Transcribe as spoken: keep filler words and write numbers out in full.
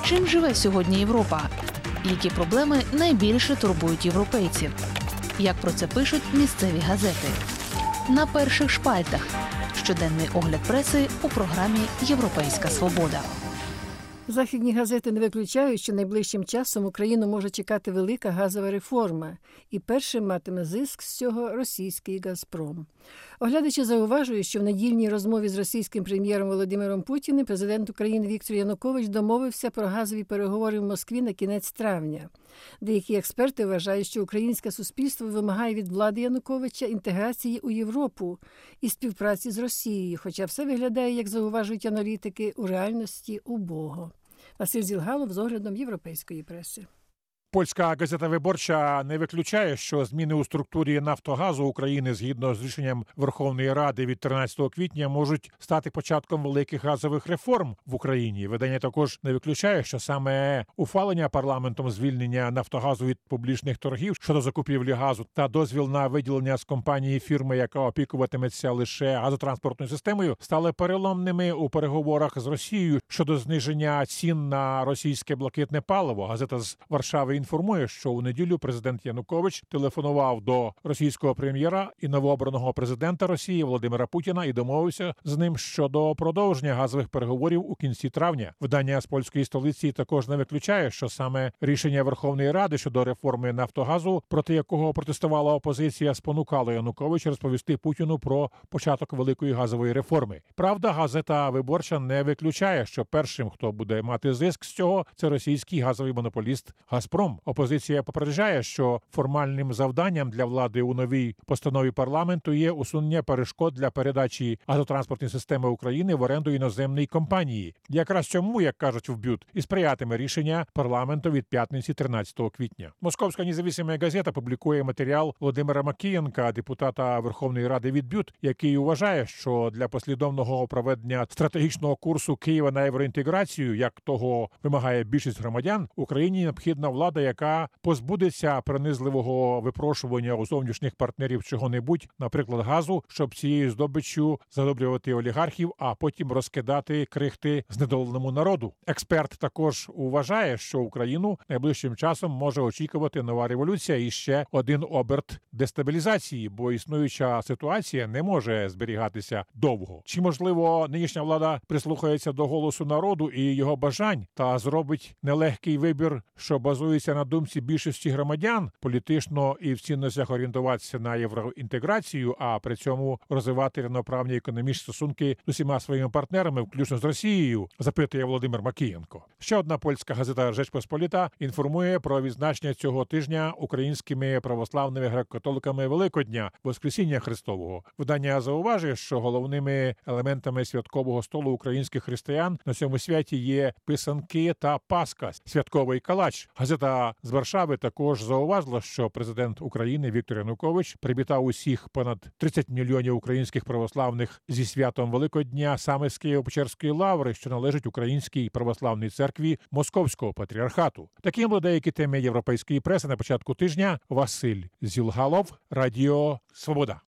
Чим живе сьогодні Європа? Які проблеми найбільше турбують європейців? Як про це пишуть місцеві газети? На перших шпальтах. Щоденний огляд преси у програмі «Європейська свобода». Західні газети не виключають, що найближчим часом Україну може чекати велика газова реформа. І першим матиме зиск з цього російський «Газпром». Оглядачі зауважують, що в недільній розмові з російським прем'єром Володимиром Путіним президент України Віктор Янукович домовився про газові переговори в Москві на кінець травня. Деякі експерти вважають, що українське суспільство вимагає від влади Януковича інтеграції у Європу і співпраці з Росією, хоча все виглядає, як зауважують аналітики, у реальності убого. Василь Зілгалов з оглядом європейської преси. Польська газета «Виборча» не виключає, що зміни у структурі «Нафтогазу» України згідно з рішенням Верховної Ради від тринадцятого квітня можуть стати початком великих газових реформ в Україні. Видання також не виключає, що саме ухвалення парламентом звільнення «Нафтогазу» від публічних торгів щодо закупівлі газу та дозвіл на виділення з компанії фірми, яка опікуватиметься лише газотранспортною системою, стали переломними у переговорах з Росією щодо зниження цін на російське блакитне паливо. Газета з Варшави інформує, що у неділю президент Янукович телефонував до російського прем'єра і новообраного президента Росії Володимира Путіна і домовився з ним щодо продовження газових переговорів у кінці травня. Видання з польської столиці також не виключає, що саме рішення Верховної Ради щодо реформи «Нафтогазу», проти якого протестувала опозиція, спонукало Януковича розповісти Путіну про початок великої газової реформи. Правда, газета «Виборча» не виключає, що першим, хто буде мати зиск з цього, це російський газовий монополіст «Газпром». Опозиція попереджає, що формальним завданням для влади у новій постанові парламенту є усунення перешкод для передачі газотранспортної системи України в оренду іноземній компанії. Якраз цьому, як кажуть в БЮТ, і сприятиме рішення парламенту від п'ятниці тринадцятого квітня. Московська незалежна газета публікує матеріал Володимира Макієнка, депутата Верховної Ради від БЮТ, який вважає, що для послідовного проведення стратегічного курсу Києва на євроінтеграцію, як того вимагає більшість громадян, Україні необхідна влада, яка позбудеться принизливого випрошування у зовнішніх партнерів чого-небудь, наприклад, газу, щоб цією здобиччю задобрювати олігархів, а потім розкидати крихти знедоленому народу. Експерт також вважає, що Україну найближчим часом може очікувати нова революція і ще один оберт дестабілізації, бо існуюча ситуація не може зберігатися довго. Чи, можливо, нинішня влада прислухається до голосу народу і його бажань та зробить нелегкий вибір, що базується на думці більшості громадян, політично і в цінностях орієнтуватися на євроінтеграцію, а при цьому розвивати рівноправні економічні стосунки з усіма своїми партнерами, включно з Росією, запитує Володимир Макієнко. Ще одна польська газета «Rzecz Pospolita» інформує про відзначення цього тижня українськими православними греко-католиками Великодня, Воскресіння Христового. Видання зауважує, що головними елементами святкового столу українських християн на цьому святі є писанки та паска, святковий калач. Газета з Варшави також зауважила, що президент України Віктор Янукович привітав усіх понад тридцять мільйонів українських православних зі святом Великодня саме з Києво-Печерської лаври, що належить Українській православній церкві Московського патріархату. Таким були деякі теми європейської преси на початку тижня. Василь Зілгалов, Радіо Свобода.